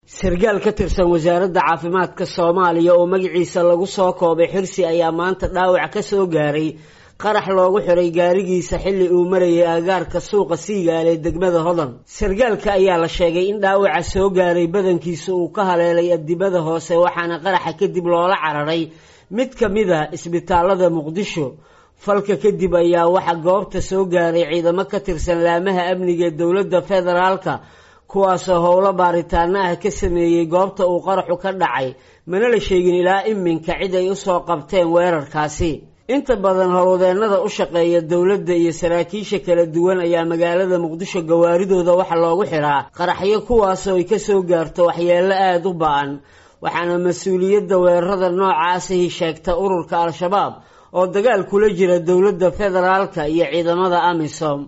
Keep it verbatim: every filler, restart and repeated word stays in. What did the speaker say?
sargaal ka tirsan wasaaradda caafimaadka Soomaaliya oo magaciisa lagu soo koobay xirsi ayaa maanta dhaawac ka soo gaaray qarax loogu xiray gaarigiisa xilli uu marayay agaarka suuqa Siigaale ee degmada Hodan. Sargaalka ayaa la sheegay in dhaawaca soo gaaray badankiisa uu ka haleelay adibada hoose waxaana qaraxa kadib loola cararay mid ka mid ah isbitaalada Muqdisho. falka kadib ayaa waxa goobta soo gaaray ciidamo ka tirsan laamaha amniga dawladda federaalka kuwaas oo howlo baaritaano ah ka sameeyay goobta uu qaraxu ka dhacay mana la sheegin ilaa iminka cid ay u soo qabteen weerarkaasi. inta badan howlwadeennada u shaqeeya dawladda iyo saraakiisha kala duwan ayaa magaalada Muqdisho gawaaridooda waxa loogu xiraa qaraxyo kuwaas oo ay ka soo gaarto waxyeello aad u ba'an waxaana mas'uuliyadda weerarada noocaas ah sheegta ururka Al-Shabaab oo dagaal kula jira dawladda federaalka iyo ciidamada AMISOM.